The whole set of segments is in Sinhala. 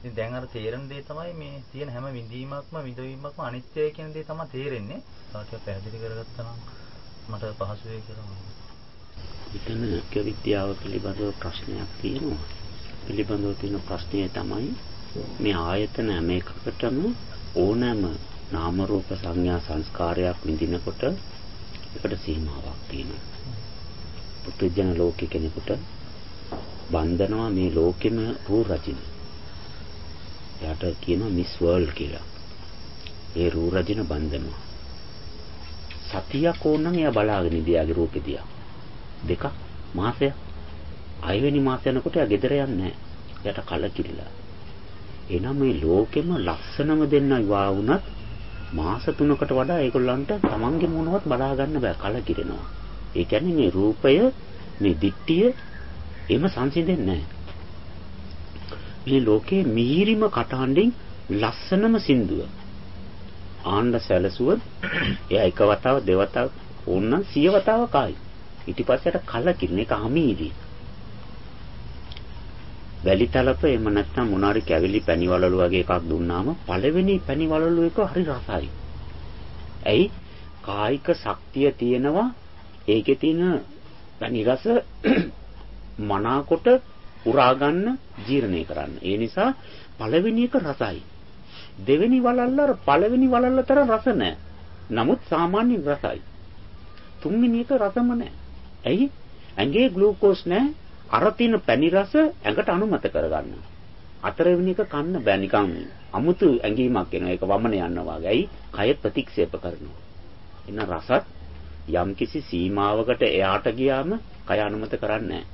ඉතින් දැන් අර තේරෙන දේ තමයි මේ තියෙන හැම විඳීමක්ම විඳවීමක්ම අනිත්‍යයි කියන දේ තමයි තේරෙන්නේ. තාටිය පැහැදිලි කරගත්තා නම් මට පහසු වෙයි කියලා මම. මෙතන විද්‍යාව පිළිබඳව ප්‍රශ්නයක් තියෙනවා. පිළිබඳව තියෙන ප්‍රශ්නය තමයි මේ ආයතන හැම එකකටම ඕනෑම නාම රූප සංඥා සංස්කාරයක් විඳිනකොට ඒකට සීමාවක් තියෙනවා. පුදුජන ලෝකේ කෙනෙකුට බන්ධනවා මේ ලෝකෙම රූ රජින. එයාට කියනවා මිස් වර්ල්ඩ් කියලා. ඒ රූ රජින බන්ධනවා. සතියක් ඕනනම් එයා බලාගෙන ඉඳියාගේ රූපෙ දිහා. දෙකක් මාසයක්. 6 වෙනි මාසය යනකොට එයා ගෙදර යන්නේ නැහැ. එයාට කලකිරිලා. එනනම් මේ ලෝකෙම ලස්සනම දෙන්න විවාහ වුණත් මාස 3කට වඩා ඒගොල්ලන්ට තමන්ගේ මොනවත් බලා ගන්න බෑ කලකිරෙනවා. ඒ කියන්නේ මේ රූපය මේ දිට්ඨිය එම සංසිඳෙන්නේ නැහැ. මේ ලෝකේ මිහිරිම කටහඬින් ලස්සනම සින්දුව ආන්න සැලසුවොත් එයා එක වතාව දෙවතාව ඕනනම් 100 වතාවක් ආයි. ඊට පස්සේට කලකිරින එක අමීරි. වැලි තලප එහෙම නැත්නම් මොනාරි කැවිලි පැණි වලලු වගේ එකක් දුන්නාම පළවෙනි පැණි වලලු එක හරි රසයි. ඇයි? කායික ශක්තිය තියෙනවා. ඒකේ තියෙන පැණි රස මනාකොට උරා ගන්න ජීර්ණය කරන්න. ඒ නිසා පළවෙනි එක රසයි. දෙවෙනි වලල්ල අර පළවෙනි වලල්ල තරම් රස නැහැ. නමුත් සාමාන්‍ය රසයි. තුන්වෙනි එක රසම නැහැ. ඇයි? ඇඟේ ග්ලූකෝස් නැහැ. අර තින පැණි රස ඇඟට අනුමත කරගන්න. හතරවෙනි එක කන්න බෑ නිකන් අමුතු ඇඟීමක් එනවා. ඒක වමන යනවා වගේ. ඇයි? කය ප්‍රතික්ෂේප කරනවා. එන රසත් යම්කිසි සීමාවකට එයාට ගියාම කය අනුමත කරන්නේ නැහැ.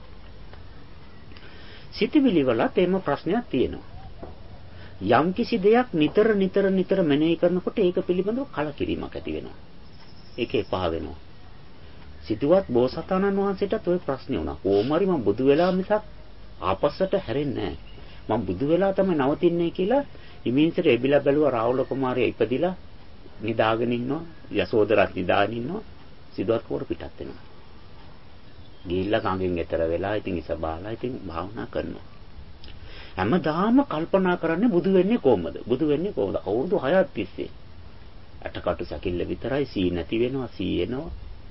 සිතවිලි වලත් එම ප්‍රශ්නයක් තියෙනවා. යම්කිසි දෙයක් නිතර මෙනෙහි කරනකොට ඒක පිළිබඳව කලකිරීමක් ඇති වෙනවා. ඒක එපා වෙනවා. සිතුවත් බෝසතාණන් වහන්සේටත් ওই ප්‍රශ්නේ වුණා. කොහොමරි මම බුදු වෙලා මිසක් ආපස්සට හැරෙන්නේ නැහැ. මම බුදු වෙලා තමයි නවතින්නේ කියලා ඉමින්සට එබිලා බැලුවා රාහුල කුමාරයා ඉපදිලා නිදාගෙන ඉන්නවා. යසෝදරත් නිදාගෙන ඉන්නවා. සිදුවත් කෝර පිටත් වෙනවා. ගිහිල්ලා කංගෙන් එතර වෙලා ඉතින් ඉසබාලා ඉතින් භාවනා කරනවා. හැමදාම කල්පනා කරන්නේ බුදු වෙන්නේ කොහොමද? බුදු වෙන්නේ කොහොමද? අවුරුදු 6ක් තිස්සේ. අටකටු සැකිල්ල විතරයි සී නැති වෙනවා සී එනවා.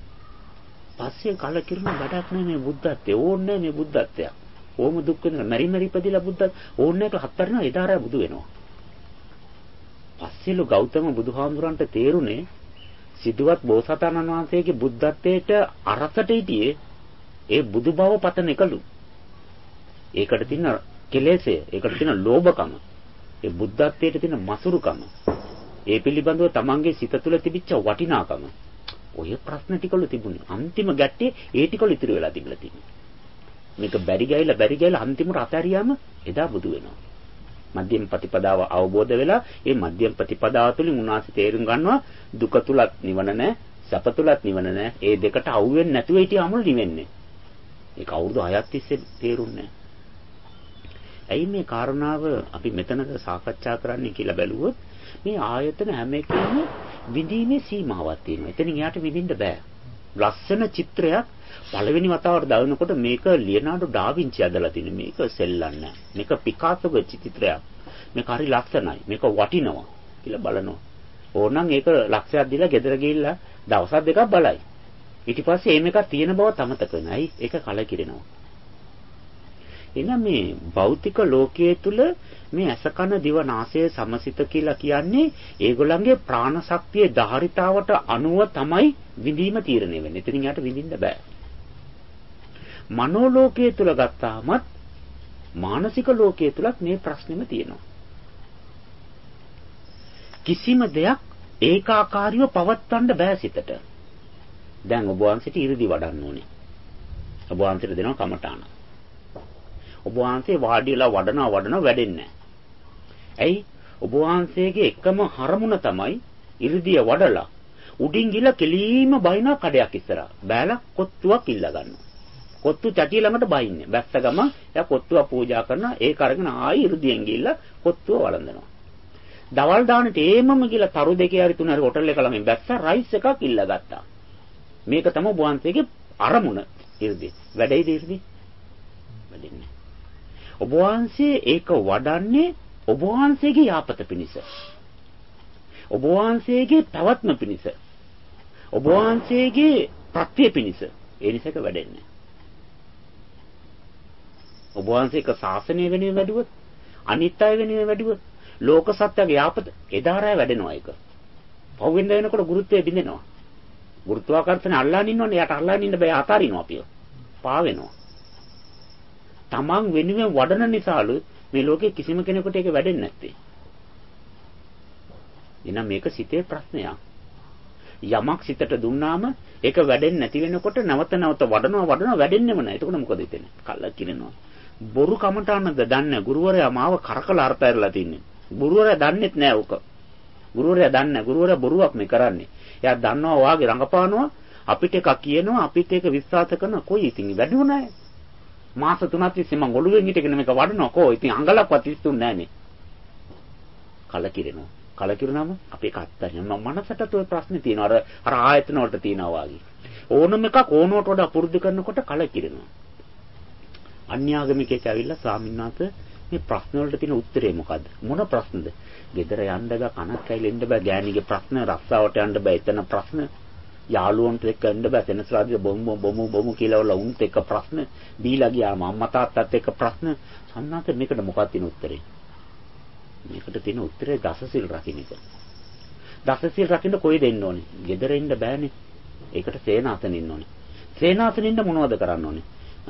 පස්සේ කලකිරුණ වැඩක් නැහැ මේ බුද්ධත්වයේ ඕන්නේ මේ බුද්ධත්වය. ඕම දුක් වෙන මෙරි ඉපදිලා බුද්ධත් ඕන්නේ කියලා හත්තරිනවා එදාරය බුදු වෙනවා. පස්සේලු ගෞතම බුදුහාමුදුරන්ට තේරුනේ සිදුවත් බෝසතාණන් වහන්සේගේ බුද්ධත්වයට අරසට හිටියේ ඒ බුදු බව පතන එකලු. ඒකට තියෙන කෙලෙසය, ඒකට තියෙන ලෝභකම, ඒ බුද්ධත්වයට තියෙන මසුරුකම, ඒ පිළිබඳව තමන්ගේ සිත තුළ තිබිච්ච වටිනාකම. ඔය ප්‍රශ්න ටිකලු තිබුණේ. අන්තිම ගැටේ ඒ ටිකලු ඉතුරු වෙලා තිබිලා තියෙනවා. මේක බැරි ගෑයිලා අන්තිමට අතහැරියාම එදා බුදු වෙනවා. මධ්‍යම ප්‍රතිපදාව අවබෝධ වෙලා ඒ මධ්‍යම ප්‍රතිපදාව තුළින් උන්වහන්සේ තේරුම් ගන්නවා දුක තුලත් නිවන නැහැ, සැප තුලත් නිවන නැහැ. ඒ දෙකට අවු වෙන්නේ නැතුව හිටියාමලු නිවෙන්නේ. ඒක අවුරුදු 6ක් තිස්සේ තේරුන්නේ නැහැ. ඇයි මේ කාරණාව අපි මෙතනද සාකච්ඡා කරන්නේ කියලා බැලුවොත් මේ ආයතන හැම එකම විඳීමේ සීමාවක් තියෙනවා. එතනින් එහාට විඳින්න බෑ. ලස්සන චිත්‍රයක් පළවෙනි වතාවට දානකොට මේක ලියනාඩෝ ඩා වින්චි අදලා තියෙන මේක සෙල්ලන්නේ. මේක පිකාසෝගේ චිත්‍රයක්. මේක හරි ලස්සනයි. මේක වටිනවා කියලා බලනවා. ඕනනම් ඒක ලක්ෂයක් දීලා ගෙදර ගිහිල්ලා දවස් දෙකක් බලයි. ඊට පස්සේ මේක තියෙන බව තමතක වෙනයි. ඒක කලකිරෙනවා. එහෙනම් මේ භෞතික ලෝකයේ තුල මේ ඇස කන දිව නාසය සමසිත කියලා කියන්නේ ඒගොල්ලන්ගේ ප්‍රාණ ශක්තියේ ධාරිතාවට අනුව තමයි විඳීම තීරණය වෙන්නේ. එතනින් යට විඳින්න බෑ. මනෝ ලෝකයේ තුල ගත්තාමත් මානසික ලෝකයේ තුලත් මේ ප්‍රශ්නෙම තියෙනවා. කිසිම දෙයක් ඒකාකාරීව පවත්වන්න බෑ සිතට. දැන් ඔබ වහන්සේට 이르දි වඩන්න ඕනේ. ඔබ වහන්සේට දෙනවා කමඨාන. ඔබ වහන්සේ වාඩි වෙලා වඩනවා වැඩෙන්නේ නැහැ. ඇයි? ඔබ වහන්සේගේ එකම හරමුණ තමයි 이르දිය වඩලා උඩින් ගිහලා කෙලීම බයින කඩයක් ඉස්සරහා. බෑලා කොත්තුවක් ඉල්ල ගන්නවා. කොත්තු චටිය ළඟට බයින්නේ. බැස්ස ගම එයා කොත්තුව පූජා කරනවා. ඒක අරගෙන ආයි 이르දියෙන් ගිහලා කොත්තුව වළඳනවා. දවල් දාන්නට ඒමම ගිහලා තරු දෙකේ හරි තුන හරි හොටල් එක ළමින් බැස්ස රයිස් එකක් ඉල්ල ගත්තා. මේක තමයි ඔබ වහන්සේගේ අරමුණ 이르දි. වැඩයිද 이르දි? වැඩින්නේ. ඔබ වහන්සේ ඒක වඩන්නේ ඔබ වහන්සේගේ යාපත පිණිස. ඔබ වහන්සේගේ පැවැත්ම පිණිස. ඔබ වහන්සේගේ ප්‍රත්‍ය පිණිස. ඒ නිසාක වැඩෙන්නේ. ඔබ වහන්සේක ශාසනය වෙනුවෙන් වැඩුවොත්, අනිත් අය වෙනුවෙන් වැඩුවොත්, ලෝක සත්‍යගේ යාපත එදාරය වැඩෙනවා ඒක. පහුවෙන්ද වෙනකොට ගුරුත්වය බිඳෙනවා. ගුරුත්වාකර්ෂණය අල්ලාගෙන ඉන්නවනේ. යට අල්ලාගෙන ඉන්න බෑ, අතාරිනවා අපිව. පා වෙනවා. තමන් වෙනුවෙන් වඩන නිසාලු මේ ලෝකේ කිසිම කෙනෙකුට ඒක වැඩෙන්නේ නැත්තේ. එහෙනම් මේක සිතේ ප්‍රශ්නයක්. යමක් සිතට දුන්නාම ඒක වැඩෙන්නේ නැති වෙනකොට නැවත නැවත වඩනවා වැඩෙන්නේම නැහැ. එතකොට මොකද හිතෙන්නේ? කල්ලා කිරෙනවා. බොරු කමටානද දන්නේ ගුරුවරයා මාව කරකලා අර්ථයලා තින්නේ. ගුරුවරයා දන්නේත් නැහැ උක. ගුරුවරයා දන්නේ නැහැ. ගුරුවරයා බොරුවක් මේ කරන්නේ. එයා දන්නවා වාගේ රඟපානවා. අපිට එකක් කියනවා, අපිට ඒක විශ්වාස කරන කොයි ඉතින් වැඩුණා. මාස 3ක් තිස්සේ මම ඔළුවෙන් හිටගෙන මේක වඩනවා කෝ. ඉතින් අඟලක්වත් ඉස්සුන්නේ නැහනේ. කලකිරෙනවා. කලකිරුණාම අපේ කත්තරින් මනසට ඔය ප්‍රශ්නේ තියෙනවා. අර ආයතන වලට තියෙනවා වගේ. ඕනම එකක් ඕනවට වඩා පුරුදු කරනකොට කලකිරෙනවා. අන්‍යාගමිකයෙක් ඇවිල්ලා ස්වාමීන් වහන්සේ මේ ප්‍රශ්න වලට තියෙන උත්තරේ මොකද්ද? මොන ප්‍රශ්නද? ගෙදර යන්න බෑ, කනක් ඇවිල්ලා ඉන්න බෑ, ගෑණිගේ ප්‍රශ්න, රස්සාවට යන්න බෑ, එතන ප්‍රශ්න, යාළුවන්ට එක්ක යන්න බෑ, සෙනසුරාදා බොමු කියලා වල උන්ට එක්ක ප්‍රශ්න, දීලා ගියාම අම්මා තාත්තත් එක්ක ප්‍රශ්න. සම්මාත මේකට මොකක්ද තියෙන උත්තරේ? මේකට තියෙන උත්තරේ දසසිල් රකින්න එක. දසසිල් රකින්න කොහෙද එන්න ඕනේ? ගෙදර ඉන්න බෑනේ. ඒකට සේනාසනෙ ඉන්න ඕනේ. සේනාසනෙ ඉන්න මොනවද කරන්න ඕනේ?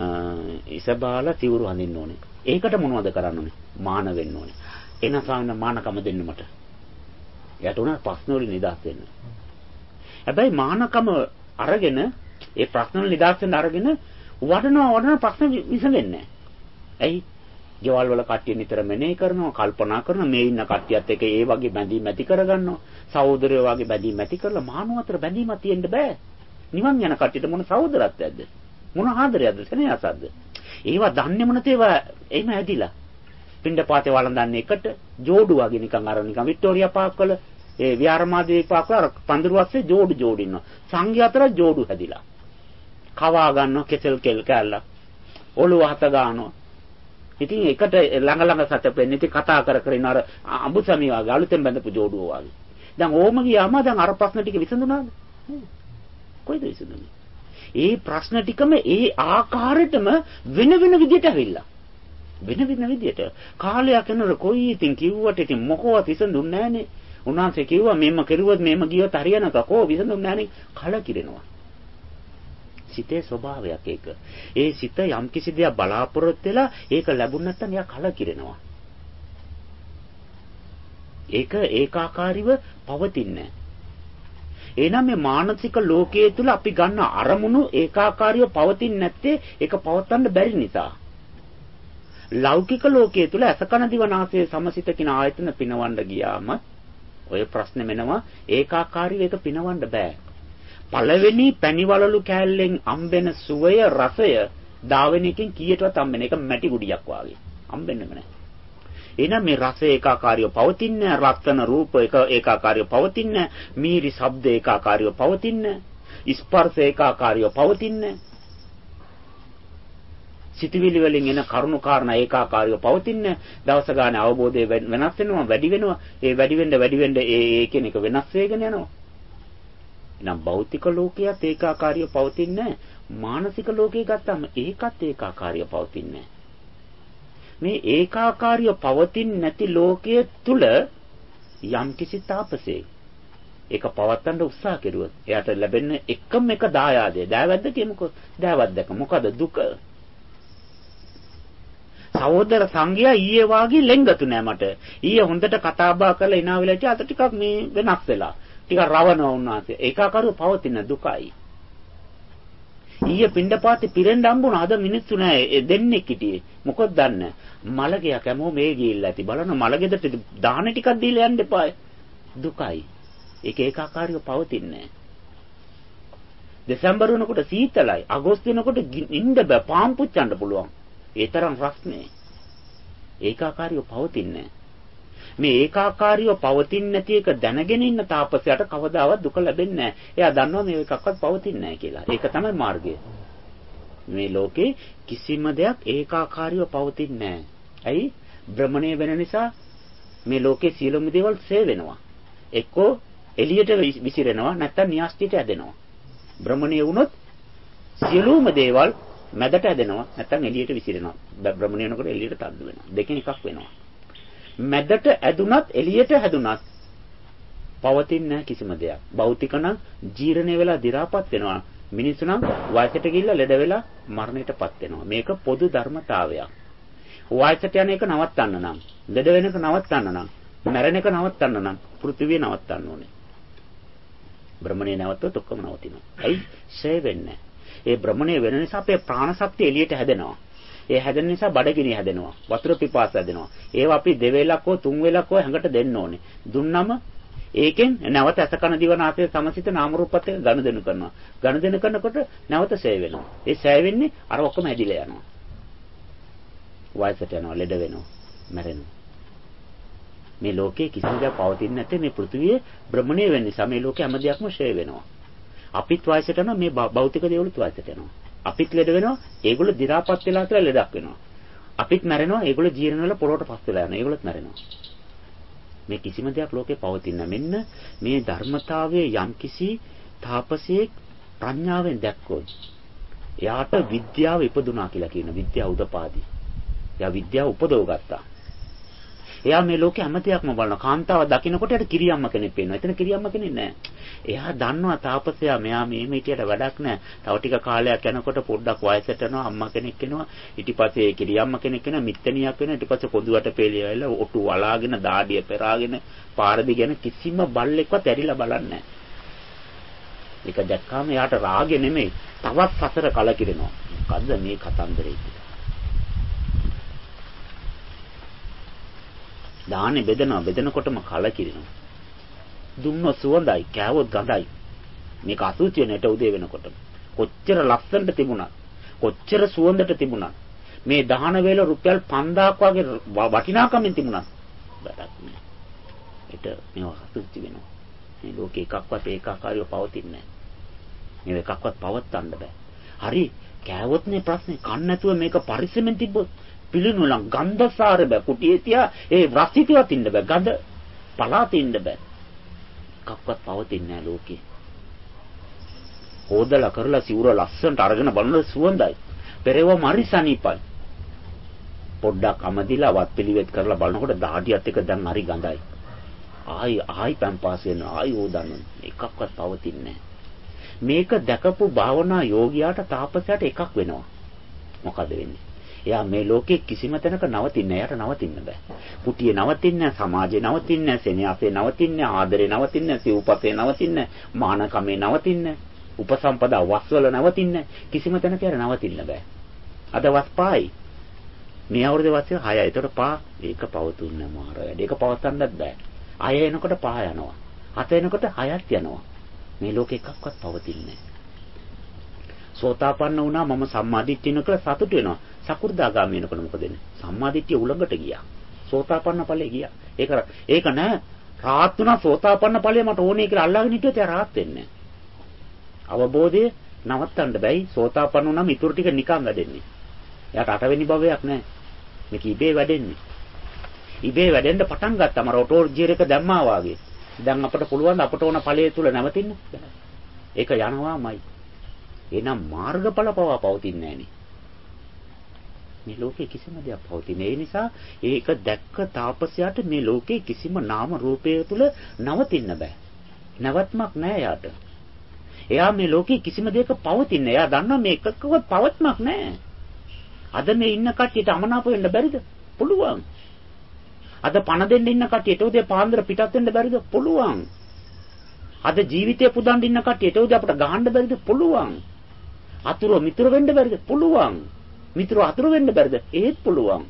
ඉසබාලා සිවුරු හඳින්න ඕනේ. ඒකට මොනවද කරන්න ඕනේ? මාන වෙන්න ඕනේ. එන ස්වාමීන් මානකම දෙන්න මට. යට උනා ප්‍රශ්න වලින් නිදහස් වෙන්න. හැබැයි මානකම අරගෙන ඒ ප්‍රශ්න වලින් නිදහස් වෙන්න අරගෙන වඩන ප්‍රශ්න විසඳෙන්නේ නැහැ. ඇයි? ගෙවල් වල කට්ටිය නිතර මෙනෙහි කරනවා, කල්පනා කරනවා, මේ ඉන්න කට්ටියත් එක්ක ඒ වගේ බැඳීම් ඇති කරගන්නවා. සහෝදරයෝ වගේ බැඳීම් ඇති කරලා මානව අතර බැඳීමක් තියෙන්න බෑ. නිවන් යන කට්ටියට මොන සහෝදරත්වයක්ද? මොන ආදරයක්ද? සෙනෙහසක්ද? ඒවා දන්නේම නැතේ ඒවා එහෙම ඇදිලා. පින්ඩපාතේ වළඳන්නේ එකට ජෝඩු වගේ නිකන් අර නිකන් වික්ටෝරියා පාක් වල ඒ විහාරමාදී පාක් වල පඳුරු අස්සේ ජෝඩු ඉන්නවා. සංඝයා අතර ජෝඩු හැදිලා. කවා ගන්නවා කෙසල් කෙල් කැල්ලා. ඔළුව හත ගන්නවා. ඉතින් එකට ළඟ සැතපෙන්නේ ඉතින් කතා කර ඉන්න අර අඹුසමි වගේ අලුතෙන් බඳපු ජෝඩුව වගේ. දැන් ඕම ගියාම දැන් අර ප්‍රශ්න ටික විසඳුණාද? කොයිද විසඳුනේ? ඒ ප්‍රශ්න ටිකම ඒ ආකාරයටම වෙන විදියට ඇවිල්ලා. වෙන විදියට. කාලයක් යනකොට කොයි ඉතින් කිව්වට ඉතින් මොකවත් විසඳුන්නේ නැහනේ. උන්වහන්සේ කිව්වා මෙන්න කෙරුවොත් මෙන්න ගියොත් හරියනවා කෝ විසඳුන්නේ නැහනේ. කලකිරෙනවා. සිතේ ස්වභාවයක් ඒක. ඒ සිත යම් කිසි දෙයක් බලාපොරොත්තු වෙලා ඒක ලැබුණ නැත්නම් එයා කලකිරෙනවා. ඒක ඒකාකාරීව පවතින්නේ නැහැ. එහෙනම් මේ මානසික ලෝකයේ තුල අපි ගන්න අරමුණු ඒකාකාරීව පවතින්නේ නැත්තේ ඒක පවත්වන්න බැරි නිසා. ලෞකික ලෝකයේ තුල අසකන දිවනාසයේ සමසිත කින ආයතන පිනවන්න ගියාම ඔය ප්‍රශ්නේ මෙනවා ඒකාකාරීව ඒක පිනවන්න බෑ. පළවෙනි පැණිවලලු කෑල්ලෙන් අම්බෙන සුවය රසය දාවෙනකින් කීයටවත් අම්බෙන එක මැටි ගුඩියක් වාගේ අම්බෙන්නෙම නැහැ. එහෙනම් මේ රස ඒකාකාරීව පවතින්නේ, රත්න රූප ඒකාකාරීව පවතින්නේ, මීරි ශබ්ද ඒකාකාරීව පවතින්නේ, ස්පර්ශ ඒකාකාරීව පවතින්නේ, සිතවිලි වලින් එන කරුණු කාරණා ඒකාකාරීව පවතින්නේ. දවස ගානේ අවබෝධය වෙනස් වෙනවා, වැඩි වෙනවා. ඒ වැඩි වෙන්න ඒ කියන එක වෙනස් වෙගෙන යනවා. එහෙනම් භෞතික ලෝකයේත් ඒකාකාරීව පවතින්නේ, මානසික ලෝකයේ ගත්තාම ඒකත් ඒකාකාරීව පවතින්නේ. මේ ඒකාකාරීව පවතින්නේ නැති ලෝකයේ තුල යම් කිසි තාපසේ ඒක පවත්තන්න උත්සාහ කෙරුවොත් එයාට ලැබෙන එකම එක දායාදය. දෑවැද්ද කියමුකෝ. දෑවැද්දක මොකද දුක? සහෝදර සංඝයා ඊයේ වාගේ ලෙන්ගතු නෑ මට. ඊයේ හොඳට කතා බහ කරලා ඉනා වෙලා හිටියා. අද ටිකක් මේ වෙනස් වෙලා. ටිකක් රවණව උන්වහන්සේ. ඒකාකාරීව පවතින දුකයි. ඊයේ පින්ඩපාතේ පිරෙන්න හම්බුණා. අද මිනිස්සු නෑ දෙන්නෙක් හිටියේ. මොකද දන්නේ? මලගයක් හැමෝම මේ ගිහිල්ලා ඇති. බලන්න මලගෙදරට දාහන ටිකක් දීලා යන්න එපා. දුකයි. ඒක ඒකාකාරීව පවතින්නේ නෑ. දෙසැම්බර් වෙනකොට සීතලයි. අගෝස්තු වෙනකොට ඉන්න බෑ. පාම් පුච්චන්න පුළුවන්. ඒ තරම් රස්නේ. ඒකාකාරීව පවතින්නේ නෑ. මේ ඒකාකාරීව පවතින්නේ නැති එක දැනගෙන ඉන්න තාපසයට කවදාවත් දුක ලැබෙන්නේ නැහැ. එයා දන්නවා මේ එකක්වත් පවතින්නේ නැහැ කියලා. ඒක තමයි මාර්ගය. මේ ලෝකේ කිසිම දෙයක් ඒකාකාරීව පවතින්නේ නැහැ. ඇයි? භ්‍රමණය වෙන නිසා මේ ලෝකේ සියලුම දේවල් ඡේ වෙනවා. එක්කෝ එළියට විසිරෙනවා නැත්නම් න්‍යාස්තියට ඇදෙනවා. භ්‍රමණීය වුණොත් සියලුම දේවල් මැදට ඇදෙනවා නැත්නම් එළියට විසිරෙනවා. භ්‍රමණීය වෙනකොට එළියට තල්ලු වෙනවා. දෙකෙන් එකක් වෙනවා. මැදට ඇදුනත් එළියට හැදුනත් පවතින්නේ නැහැ කිසිම දෙයක්. භෞතික නම් ජීර්ණය වෙලා දි รา පත් වෙනවා. මිනිස්සු නම් වයසට ගිහිල්ලා ලෙඩ වෙලා මරණයටපත් වෙනවා. මේක පොදු ධර්මතාවයක්. වයසට යන එක නවත්තන්න නම්, ලෙඩ වෙන එක නවත්තන්න නම්, මැරෙන එක නවත්තන්න නම් පෘථිවිය නවත්තන්න ඕනේ. භ්‍රමණය නැවතුනොත් ඔක්කොම නවතිනවා. ඇයි? ෂේ වෙන්නේ. ඒ භ්‍රමණය වෙන නිසා අපේ ප්‍රාණ ශක්තිය එළියට හැදෙනවා. ඒ හැදෙන නිසා බඩගිනි හැදෙනවා. වතුර පිපාස හැදෙනවා. ඒවා අපි දෙවේලක් හෝ තුන් වේලක් හෝ හැඟට දෙන්න ඕනේ. දුන්නම ඒකෙන් නැවත ඇස කන දිව නාසය සමසිත නාම රූපත් එක්ක ගනුදෙනු කරනවා. ගනුදෙනු කරනකොට නැවත ෂේ වෙනවා. ඒ ෂේ වෙන්නේ අර ඔක්කොම ඇදිලා යනවා. වයසට යනවා, ලෙඩ වෙනවා, මැරෙනවා. මේ ලෝකේ කිසිම දෙයක් පවතින්නේ නැත්නම් මේ පෘථිවිය භ්‍රමණය වෙන නිසා මේ ලෝකේ හැම දෙයක්ම ෂේ වෙනවා. අපිත් වයසට යනවා, මේ භෞතික දේවලුත් වයසට යනවා. අපිත් ලෙඩ වෙනවා, ඒගොල්ලෝ දි รา පත් වෙලා කියලා ලෙඩක් වෙනවා. අපිත් මැරෙනවා, ඒගොල්ලෝ ජීර්ණ වෙලා පොළොවට පස් වෙලා යනවා. ඒගොල්ලොත් මැරෙනවා. මේ කිසිම දෙයක් ලෝකේ පවතින මෙන්න මේ ධර්මතාවයේ යම්කිසි තාපසයේ ප්‍රඥාවෙන් දැක්කොත් එයාට විද්‍යාව ඉපදුනා කියලා කියන විද්‍යාව උදපාදී. එයා විද්‍යාව උපදව ගත්තා. එයා මේ ලෝකේ හැම දෙයක්ම බලනවා. කාන්තාව දකින්නකොට එයාට කිරියම්ම කෙනෙක් පේනවා. එතන කිරියම්ම කෙනෙක් නැහැ. එයා දන්නවා තාපසයා මෙයා මේ හිටියට වැඩක් නැහැ. තව ටික කාලයක් යනකොට පොඩ්ඩක් වයසට යනවා, අම්මා කෙනෙක් වෙනවා. ඊට පස්සේ කිරියම්ම කෙනෙක් වෙනවා, මිත්තණියක් වෙනවා. ඊට පස්සේ පොදුවට පෙළිය වෙලා ඔටු වලාගෙන, දාඩිය පෙරාගෙන, පාරදි ගැන කිසිම බල්ලෙක්වත් ඇරිලා බලන්නේ නැහැ. ඒක දැක්කාම එයාට රාගෙ නෙමෙයි, තවත් සසර කලකිරෙනවා. මොකද්ද මේ කතන්දරේ කියලා. දාහනේ බෙදනකොටම කලකිරෙනවා. දුන්නොත් සුවඳයි, කෑවොත් ගඳයි. මේක අසුචි වෙනට උදේ වෙනකොට. කොච්චර ලස්සනට තිබුණා. කොච්චර සුවඳට තිබුණා. මේ දහන වේල රුපියල් 5000ක් වගේ වටිනාකමින් තිබුණා. වැඩක් නෑ. ඒට මේවා අසුචි වෙනවා. මේ ලෝකේ එකක්වත් ඒකාකාරීව පවතින්නේ නෑ. මේ එකක්වත් පවත්තන්න බෑ. හරි, කෑවොත් නේ ප්‍රශ්නේ. කන්න නැතුව මේක පරිස්සමෙන් තිබ්බොත් පිළිනුලන් ගන්ධසාර බෑ. කුටියේ තියා ඒ රසිතිවත් ඉන්න බෑ. ගඳ පලාතේ ඉන්න බෑ. එකක්වත් පවතින්නේ නෑ ලෝකේ. හොදලා කරලා සිවුර ලස්සනට අරගෙන බලන සුවඳයි. පෙරේව මරිසනීපයි. පොඩ්ඩක් අමදිලා වත් පිළිවෙත් කරලා බලනකොට දාඩියත් එක දැන් හරි ගඳයි. ආයි පම්පාස් වෙනවා. ආයි හොදන්න. එකක්වත් පවතින්නේ නෑ. මේක දැකපු භාවනා යෝගියාට තාපසයාට එකක් වෙනවා. මොකද වෙන්නේ? එයා මේ ලෝකේ කිසිම තැනක නවතින්නේ නැහැ. එයාට නවතින්න බෑ. කුටියේ නවතින්නේ නැහැ, සමාජයේ නවතින්නේ නැහැ, සෙනෙහසේ නවතින්නේ නැහැ, ආදරේ නවතින්නේ නැහැ, සිව්පසේ නවතින්නේ නැහැ, මානකමේ නවතින්නේ නැහැ, උපසම්පදා වස්වල නවතින්නේ නැහැ. කිසිම තැනක එයාට නවතින්න බෑ. අද වස් පායි. මේ අවුරුද්දේ වස්සේ 6යි. ඒතකොට පා ඒක පවතුන්නේ මාර වැඩ. ඒක පවත්තන්නත් බෑ. 6 එනකොට පහ යනවා. 7 එනකොට 6ක් යනවා. මේ ලෝකේ එකක්වත් පවතින්නේ නැහැ. සෝතාපන්න වුණා මම සම්මාදිට්ඨිය නකල සතුට වෙනවා. සකු르දාගාමී වෙනකොට මොකද වෙන්නේ? සම්මාදිට්ඨිය උලඟට ගියා. සෝතාපන්න ඵලෙ ගියා. ඒක නෑ. රාහත් වුණා සෝතාපන්න ඵලෙ මට ඕනේ කියලා අල්ලාගෙන හිටියොත් එයා රාහත් වෙන්නේ නෑ. අවබෝධය නවත්තන්න බැයි. සෝතාපන්න වුණාම ඊටු ටික නිකන් වැඩෙන්නේ. එයාට අටවෙනි භවයක් නෑ. මේක ඉබේ වැඩෙන්නේ. ඉබේ වැඩෙන්න පටන් ගත්තම රොටෝ ජීර් එක දැම්මා වාගේ. දැන් අපිට පුළුවන් අපට ඕන ඵලයේ තුල නැවතින්න. ඒක යනවාමයි. එනම් මාර්ගඵල පවා පවතින්නේ නෑනේ. මේ ලෝකේ කිසිම දෙයක් පවතින්නේ. ඒ නිසා ඒක දැක්ක තාපසයාට මේ ලෝකේ කිසිම නාම රූපය තුල නවතින්න බෑ. නැවත්මක් නෑ යාට. එයා මේ ලෝකේ කිසිම දෙයක පවතින්නේ. එයා දන්නවා මේ එකකවත් පවත්මක් නෑ. අද මේ ඉන්න කට්ටියට අමනාප වෙන්න බැරිද? පුළුවන්. අද පණ දෙන්න ඉන්න කට්ටියට උදේ පාන්දර පිටත් වෙන්න බැරිද? පුළුවන්. අද ජීවිතේ පුදන් ඉන්න කට්ටියට උදේ අපිට ගහන්න බැරිද? පුළුවන්. අතුරු මිතුරු වෙන්න බැරිද? පුළුවන්. මිතුරු අතුරු වෙන්න බැරිද? ඒත් පුළුවන්.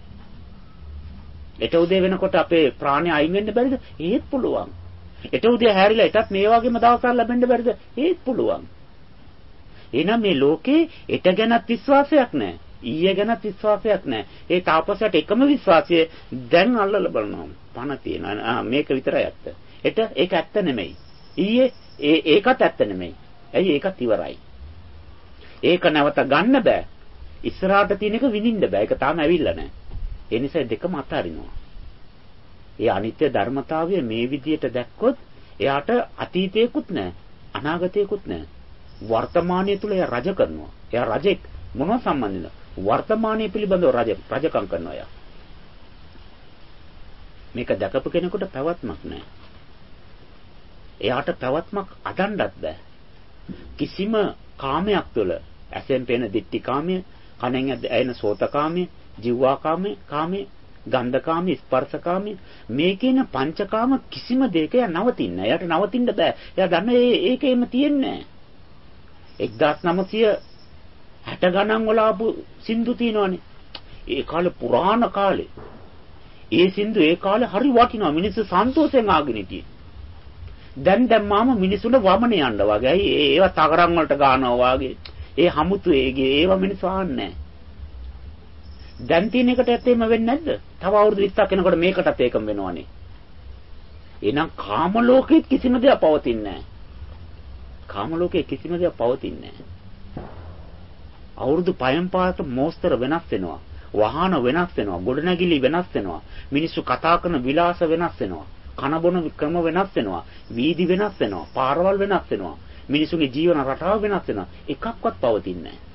එට උදේ වෙනකොට අපේ ප්‍රාණය අයින් වෙන්න බැරිද? ඒත් පුළුවන්. එට උදේ හැරිලා එටත් මේ වගේම දවසක් ලැබෙන්න බැරිද? ඒත් පුළුවන්. එහෙනම් මේ ලෝකේ එට ගැනත් විශ්වාසයක් නැහැ. ඊයේ ගැනත් විශ්වාසයක් නැහැ. ඒ තාපසයට එකම විශ්වාසය දැන් අල්ලලා බලනවා. පණ තියෙනවා. මේක විතරයි ඇත්ත. එට ඒක ඇත්ත නෙමෙයි. ඊයේ ඒකත් ඇත්ත නෙමෙයි. ඇයි ඒකත් ඉවරයි. ඒක නැවත ගන්න බෑ. ඉස්සරහට තියෙන එක විඳින්න බෑ. ඒක තාම ඇවිල්ලා නැහැ. ඒ නිසා දෙකම අතාරිනවා. ඒ අනිත්‍ය ධර්මතාවය මේ විදියට දැක්කොත් එයාට අතීතයකුත් නැහැ, අනාගතයකුත් නැහැ. වර්තමානයේ තුල එයා රජ කරනවා. එයා රජෙක් මොනව සම්බන්ධද? වර්තමානයේ පිළිබඳව රජකම් කරනවා එයා. මේක දැකපු කෙනෙකුට පැවැත්මක් නැහැ. එයාට පැවැත්මක් අදන්නත් බෑ. කිසිම කාමයක් තුළ ඇසෙන් පෙනෙන දිට්ඨි කාමය, කනෙන් ඇහෙන සෝත කාමය, ජීවා කාමය, ගන්ධ කාමය, ස්පර්ශ කාමය, මේ කියන පංචකාම කිසිම දෙයක නවතින්නේ නැහැ. එයාට නවතින්න බෑ. එයා දන්නේ ඒකෙම තියෙන්නේ නැහැ. 1960 ගණන් වල ආපු සින්දු තියෙනවානේ. ඒ කාලේ පුරාණ කාලේ. ඒ සින්දු ඒ කාලේ හරි වටිනවා. මිනිස්සු සන්තෝෂෙන් ආගෙන හිටියේ. දැන් මාම මිනිසුන්ට වමන යන්න වගේ. ඒවා තගරන් වලට ගන්නවා වගේ. ඒ හමුතු ඒවා මිනිස්සු ආන්නේ නැහැ. දැන් තියෙන එකට ඇත්තෙම වෙන්නේ නැද්ද? තව අවුරුදු 20ක් යනකොට මේකටත් ඒකම වෙනවනේ. එහෙනම් කාම ලෝකෙත් කිසිම දෙයක් පවතින්නේ නැහැ. කාම ලෝකේ කිසිම දෙයක් පවතින්නේ නැහැ. අවුරුදු 5න් පාට මෝස්තර වෙනස් වෙනවා. වාහන වෙනස් වෙනවා. ගොඩනැගිලි වෙනස් වෙනවා. මිනිස්සු කතා කරන විලාස වෙනස් වෙනවා. කන බොන ක්‍රම වෙනස් වෙනවා. වීදි වෙනස් වෙනවා. පාරවල් වෙනස් වෙනවා. මිනිසුන්ගේ ජීවන රටාව වෙනස් වෙනවා. එකක්වත් පවතින්නේ නැහැ.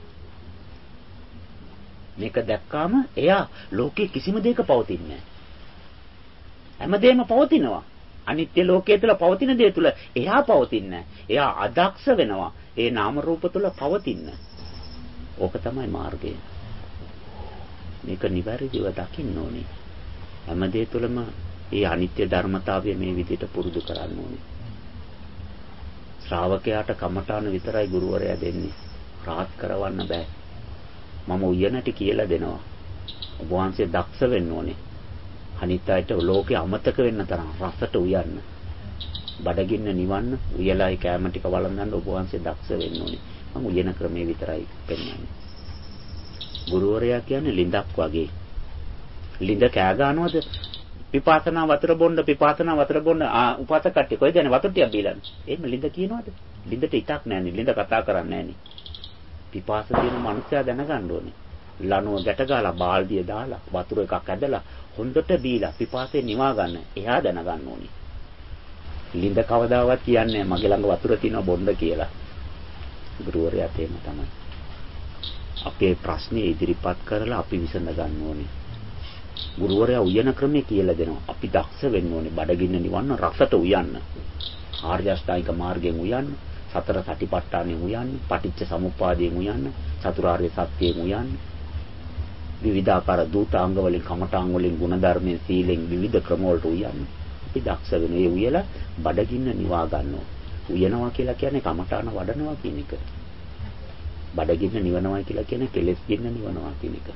මේක දැක්කාම එයා ලෝකේ කිසිම දෙයක පවතින්නේ නැහැ. හැමදේම පවතිනවා. අනිත්‍ය ලෝකයේ තුල පවතින දේ තුල එයා පවතින්නේ නැහැ. එයා අදක්ෂ වෙනවා. ඒ නාම රූප තුල පවතින්න. ඕක තමයි මාර්ගය. මේක නිවැරදිව දකින්න ඕනේ. හැමදේ තුලම ඒ අනිත්‍ය ධර්මතාවය මේ විදිහට පුරුදු කරන්න ඕනේ. ශ්‍රාවකයාට කමඨාන විතරයි ගුරුවරයා දෙන්නේ. රාත් කරවන්න බෑ. මම උයනට කියලා දෙනවා. ඔබ වහන්සේ දක්ෂ වෙන්න ඕනේ. අනිත් අයට ලෝකේ අමතක වෙන්න තරම් රසට උයන්න. බඩගින්න නිවන්න, උයලායි කැම ටික වළඳන්න ඔබ වහන්සේ දක්ෂ වෙන්න ඕනේ. මම උයන ක්‍රමේ විතරයි පෙන්නන්නේ. ගුරුවරයා කියන්නේ ලිඳක් වගේ. ලිඳ කෑ ගන්නවද? පිපාසනා වතුර බොන්න උපත කට්ටිය කොහෙද යන්නේ වතුර ටිකක් බීලානේ. එහෙම ලිඳ කියනවද? ලිඳට ඉතක් නැන්නේ. ලිඳ කතා කරන්නේ නැන්නේ. පිපාස තියෙන මනුස්සයා දැනගන්න ඕනේ. ලණුව ගැට ගාලා බාල්දිය දාලා වතුර එකක් ඇදලා හොඳට බීලා පිපාසයෙන් නිවා ගන්න. එයා දැනගන්න ඕනේ. ලිඳ කවදාවත් කියන්නේ මගේ ළඟ වතුර තියෙනවා බොන්න කියලා. ගුරුවරයාට එහෙම තමයි. අපේ ප්‍රශ්නේ ඉදිරිපත් කරලා අපි විසඳ ගන්න ඕනේ. ගුරුවරයා උයන ක්‍රමයේ කියලා දෙනවා. අපි දක්ෂ වෙන්න ඕනේ බඩගින්න නිවන්න රසට උයන්න. ආර්ය අෂ්ටාංගික මාර්ගයෙන් උයන්න. සතර සටිපට්ඨානෙ උයන්න, පටිච්ච සමුප්පාදයෙන් උයන්න, චතුරාර්ය සත්‍යයෙන් උයන්න. විවිධාකාර දූතාංග වලින්, කමඨාංග වලින්, ගුණධර්මයෙන්, සීලෙන් විවිධ ක්‍රම වලට උයන්න. අපි දක්ෂ වෙන ඒ උයලා බඩගින්න නිවා ගන්නවා. උයනවා කියලා කියන්නේ කමඨාන වඩනවා කියන එක. බඩගින්න නිවනවා කියලා කියන්නේ කෙලෙස් ගින්න නිවනවා කියන එක.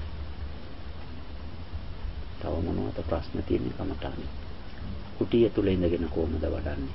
තව මොනවද ප්‍රශ්න තියෙන්නේ කමඨානේ? කුටිය තුල ඉඳගෙන කොහොමද වඩන්නේ?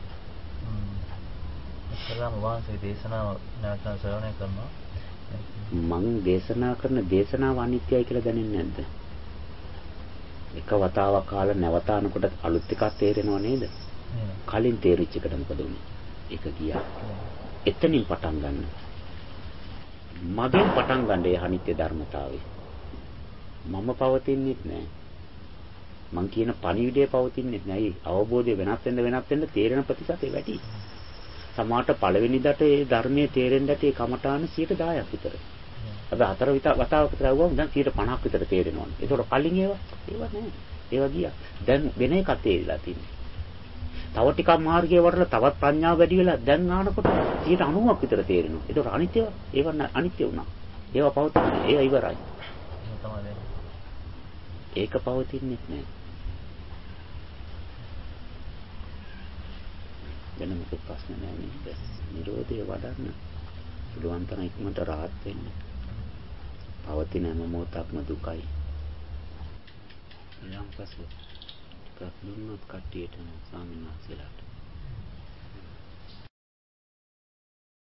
සලාම වාසේ දේශනාව නැවත ශ්‍රවණය කරනවා. මං දේශනා කරන දේශනාව අනිත්‍යයි කියලා දැනෙන්නේ නැද්ද? එක වතාවක් කාලා නැවතානකොට අලුත් එකක් තේරෙනව නේද? කලින් තේරිච්ච එකට මොකද උනේ? ඒක ගියා. එතනින් පටන් ගන්න. මගෙන් පටන් ගන්න ඒ අනිත්‍ය ධර්මතාවය. මම පවතින්නේ නැහැ. මං කියන පණිවිඩය පවතින්නේ නැහැ. අවබෝධය වෙනස් වෙන්න තේරෙන ප්‍රතිශතය වැඩි. සමාට පළවෙනි දට ඒ ධර්මයේ තේරෙන්නට ඒ කමඨාන 10% විතර. අපි හතර වතාවක් විතර ආවම දැන් 50% විතර තේරෙනවනේ. ඒතකොට කලින් ඒවා නෑ. ඒවා ගියා. දැන් වෙන එකක් තේරිලා තියෙනවා. තව ටිකක් මාර්ගයේ වඩලා තවත් ප්‍රඥාව වැඩි වෙලා දැන් ආනකොට 90%ක් විතර තේරෙනවා. ඒතකොට අනිත්‍යව ඒවා අනිත්‍ය වුණා. ඒවා පවතින්නේ. ඒවා ඉවරයි. ඒක පවතින්නේ නැහැ. වෙන මොකක් ප්‍රශ්න නැහැ නේද? නිරෝධය වඩන්න පුළුවන් තරම් ඉක්මනට rahat වෙන්න. පවතින හැම මොහොතක්ම දුකයි. ඊළඟ පස්සේ දුන්නොත් කට්ටියට ස්වාමීන් වහන්සේලාට